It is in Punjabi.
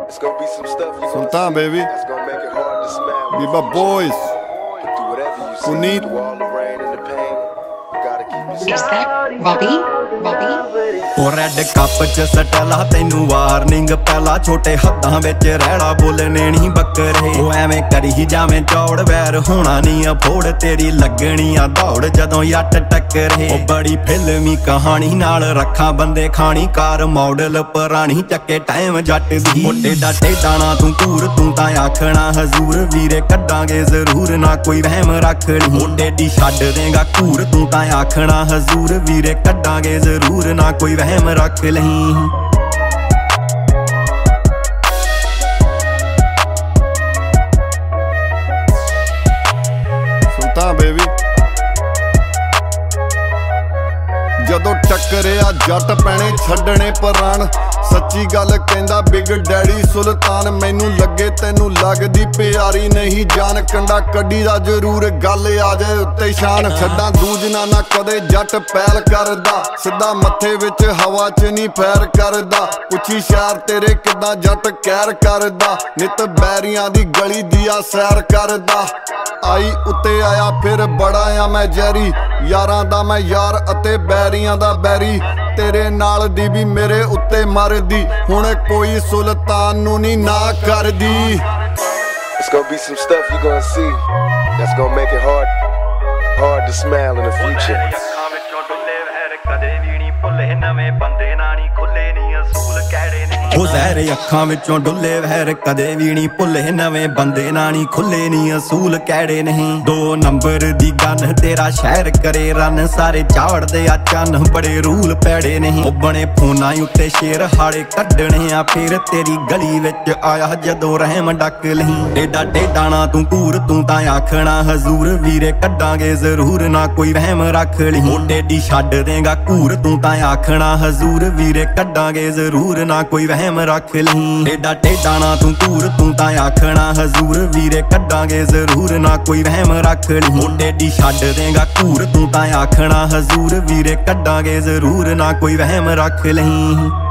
Sultan, baby. Be my boys. Puneet. Is that Robbie? ਉਹ ਰੈਡ ਕੱਪ ਚ ਸਟਲਾ ਤੈਨੂੰ ਵਾਰਨਿੰਗ ਪਹਿਲਾ ਛੋਟੇ ਹੱਥਾਂ ਵਿੱਚ ਰਹਿਣਾ ਬੋਲਣੇ ਨਹੀਂ ਬੱਕਰੇ ਉਹ ਐਵੇਂ ਕਰੀ ਜਾਵੇਂ ਚੌੜ ਵੈਰ ਹੋਣਾ ਨਹੀਂ ਅਫੋੜ ਤੇਰੀ ਲੱਗਣੀ ਆ ਦੌੜ ਜਦੋਂ ਯੱਟ ਟੱਕਰੇ ਉਹ ਬੜੀ ਫਿਲਮੀ ਕਹਾਣੀ ਨਾਲ ਰੱਖਾਂ ਬੰਦੇ ਖਾਣੀ ਕਾਰ ਮਾਡਲ ਪੁਰਾਣੀ ਚੱਕੇ ਟਾਈਮ ਜੱਟ ਦੀ ਮੋਟੇ ਡਾਟੇ ਦਾਣਾ ਤੂੰ ਘੂਰ ਤੂੰ ਤਾਂ ਆਖਣਾ ਹਜ਼ੂਰ ਵੀਰੇ ਕੱਢਾਂਗੇ ਜ਼ਰੂਰ ਨਾ ਕੋਈ ਵਹਿਮ ਰੱਖ ਲਈ ਮੋਟੇ ਦੀ ਛੱਡ ਦੇਗਾ ਘੂਰ ਤੂੰ ਤਾਂ ਆਖਣਾ ਹਜ਼ੂਰ ਵੀਰੇ ਕੱਢਾਂਗੇ ਜ਼ਰੂਰ ਨਾ ਕੋਈ ਵਹਿਮ ਰੱਖ ਲਈ ਸੁਲਤਾਨ ਬੇਬੀ ਜਦੋਂ ਟੱਕਰਿਆ ਜੱਟ ਪੈਣੇ ਛੱਡਣੇ ਪਰਾਣ ਸੱਚੀ ਗੱਲ ਕਹਿੰਦਾ ਬਿਗ ਡੈਡੀ ਸੁਲਤਾਨ ਮੈਨੂੰ ਲੱਗੇ ਤੈਨੂੰ ਲੱਗਦੀ ਪਿਆਰੀ ਨਹੀਂ ਜਾਨ ਕੰਡਾ ਕੱਢੀ ਦਾ ਜ਼ਰੂਰ ਗੱਲ ਆ ਜਾਏ ਉੱਤੇ ਸ਼ਾਨ ਛੱਡਾਂ ਦੂਜਨਾ ਨਾ ਕਦੇ ਜੱਟ ਪੈਲ ਕਰਦਾ ਸਿੱਧਾ ਮੱਥੇ ਵਿੱਚ ਹਵਾ 'ਚ ਨਹੀਂ ਫੈਰ ਕਰਦਾ ਪੁੱਛੀ ਸ਼ਹਿਰ ਤੇਰੇ ਕਿੱਦਾਂ ਜੱਟ ਕਹਿਰ ਕਰਦਾ ਨਿਤ ਬੈਰੀਆਂ ਦੀ ਗਲੀ ਦੀ ਆ ਸੈਰ ਕਰਦਾ ਆਈ ਉੱਤੇ ਆਇਆ ਫਿਰ ਬੜਾ ਆ ਮੈਂ ਜੈਰੀ ਯਾਰਾਂ ਦਾ ਮੈਂ ਯਾਰ ਅਤੇ ਬੈਰੀਆਂ ਦਾ ਬੈਰੀ ਤੇਰੇ ਨਾਲ ਦੀ ਵੀ ਮੇਰੇ ਉੱਤੇ ਮਰਦੀ ਹੁਣ ਕੋਈ ਸੁਲਤਾਨ ਨੂੰ ਨਹੀਂ ਨਾ ਕਰਦੀ It's gonna be some stuff you're gonna see that's gonna make it hard to smile in the future. ਉਹ ਜ਼ਹਿਰ ਅੱਖਾਂ ਵਿੱਚੋਂ ਡੁੱਲੇ ਵਹਿਰ ਕਦੇ ਵੀ ਨਹੀਂ ਭੁੱਲੇ ਨਵੇਂ ਬੰਦੇ ਨਾ ਨਹੀਂ ਖੁੱਲੇ ਨਹੀਂ ਅਸੂਲ ਕਿਹੜੇ ਨਹੀਂ 2 ਨੰਬਰ ਦੀ ਗਨ ਤੇਰਾ ਸ਼ਹਿਰ ਕਰੇ ਰਨ ਸਾਰੇ ਝਾੜਦੇ ਆ ਚੰਨ ਬੜੇ ਰੂਲ ਪੈੜੇ ਨਹੀਂ ਉਹ ਬਣੇ ਫੋਨਾਂ ਉੱਤੇ ਸ਼ੇਰ ਹਾੜੇ ਕੱਢਣੇ ਆ ਫਿਰ ਤੇਰੀ ਗਲੀ ਵਿੱਚ ਆਇਆ ਜਦੋਂ ਰਹਿਮ ਡੱਕ ਲਈ ਡੇਡਾ ਡੇਡਾਣਾ ਤੂੰ ਘੂਰ ਤੂੰ ਤਾਂ ਆਖਣਾ ਹਜ਼ੂਰ ਵੀਰੇ ਕੱਢਾਂਗੇ ਜ਼ਰੂਰ ਨਾ ਕੋਈ ਵਹਿਮ ਰੱਖ ਲਈ ਮੋਢੇ ਦੀ ਛੱਡ ਦੇਗਾ ਘੂਰ ਤੂੰ ਤਾਂ ਆਖਣਾ ਹਜ਼ੂਰ ਵੀਰੇ ਕੱਢਾਂਗੇ ਜ਼ਰੂਰ ਨਾ ਕੋਈ ਵਹਿਮ ਰੱਖ ਲਈ ਡੇਡਾ ਡੇਡਾਣਾ ਤੂੰ ਘੂਰ ਤੂੰ ਤਾਂ ਆਖਣਾ ਹਜ਼ੂਰ ਵੀਰੇ ਕੱਢਾਂਗੇ ਜ਼ਰੂਰ ਨਾ ਕੋਈ ਵਹਿਮ ਰੱਖ ਲਈ ਮੋਢੇ ਦੀ ਛੱਡ ਦੇਗਾ ਘੂਰ ਤੂੰ ਤਾਂ ਆਖਣਾ ਹਜ਼ੂਰ ਵੀਰੇ ਕੱਢਾਂਗੇ ਜ਼ਰੂਰ ਨਾ ਕੋਈ ਵਹਿਮ ਰੱਖ ਲਈ